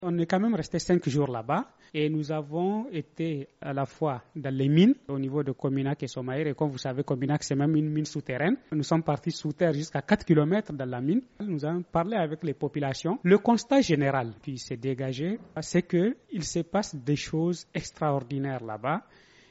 On est quand même resté 5 jours là-bas et nous avons été à la fois dans les mines au niveau de Cominac et Somaïr. Et comme vous savez, Cominac, c'est même une mine souterraine. Nous sommes partis sous terre jusqu'à 4 km dans la mine. Nous avons parlé avec les populations. Le constat général qui s'est dégagé, c'est qu'il se passe des choses extraordinaires là-bas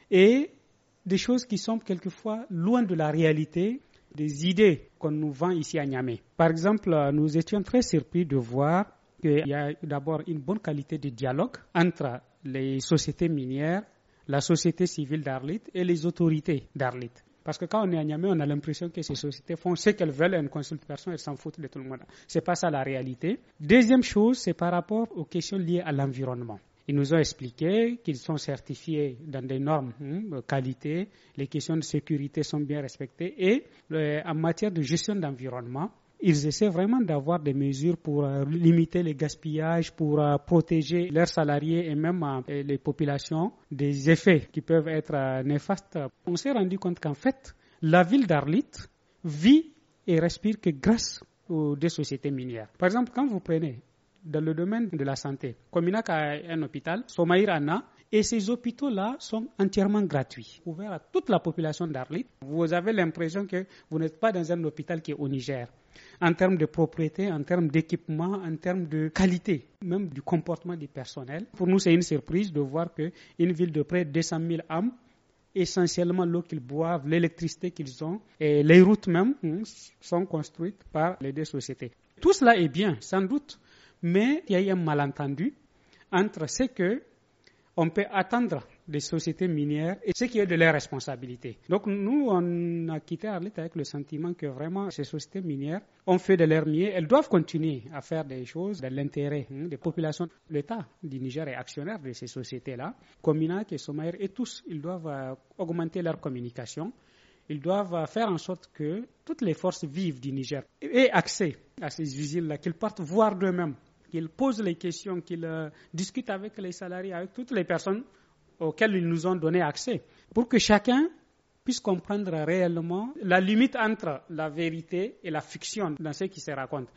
et des choses qui sont quelquefois loin de la réalité des idées qu'on nous vend ici à Niamey. Par exemple, nous étions très surpris de voir qu'il y a d'abord une bonne qualité de dialogue entre les sociétés minières, la société civile d'Arlit et les autorités d'Arlit. Parce que quand on est à Niamey, on a l'impression que ces sociétés font ce qu'elles veulent, elles ne consultent personne, elles s'en foutent de tout le monde. Ce n'est pas ça la réalité. Deuxième chose, c'est par rapport aux questions liées à l'environnement. Ils nous ont expliqué qu'ils sont certifiés dans des normes de qualité, les questions de sécurité sont bien respectées et en matière de gestion d'environnement, ils essaient vraiment d'avoir des mesures pour limiter les gaspillages, pour protéger leurs salariés et même les populations des effets qui peuvent être néfastes. On s'est rendu compte qu'en fait, la ville d'Arlit vit et respire que grâce aux deux sociétés minières. Par exemple, quand vous prenez dans le domaine de la santé, Cominac a un hôpital, Somaïr en a, et ces hôpitaux-là sont entièrement gratuits, ouverts à toute la population d'Arlit. Vous avez l'impression que vous n'êtes pas dans un hôpital qui est au Niger. En termes de propriété, en termes d'équipement, en termes de qualité, même du comportement du personnel. Pour nous, c'est une surprise de voir qu'une ville de près de 200 000 âmes, essentiellement l'eau qu'ils boivent, l'électricité qu'ils ont, et les routes même sont construites par les deux sociétés. Tout cela est bien, sans doute, mais il y a eu un malentendu entre ce que on peut attendre des sociétés minières et ce qui est de leur responsabilité. Donc nous, on a quitté Arlit avec le sentiment que vraiment ces sociétés minières ont fait de leur mieux. Elles doivent continuer à faire des choses dans l'intérêt des populations. L'État du Niger est actionnaire de ces sociétés-là. Cominac et Somaïr et tous, ils doivent augmenter leur communication. Ils doivent faire en sorte que toutes les forces vives du Niger aient accès à ces usines-là, qu'ils partent voir d'eux-mêmes, qu'ils posent les questions, qu'ils discutent avec les salariés, avec toutes les personnes auxquelles ils nous ont donné accès, pour que chacun puisse comprendre réellement la limite entre la vérité et la fiction dans ce qui se raconte.